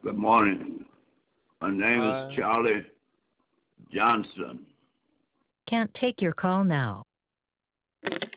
Good morning. My name is Uh, Charlie Johnson. Can't take your call now.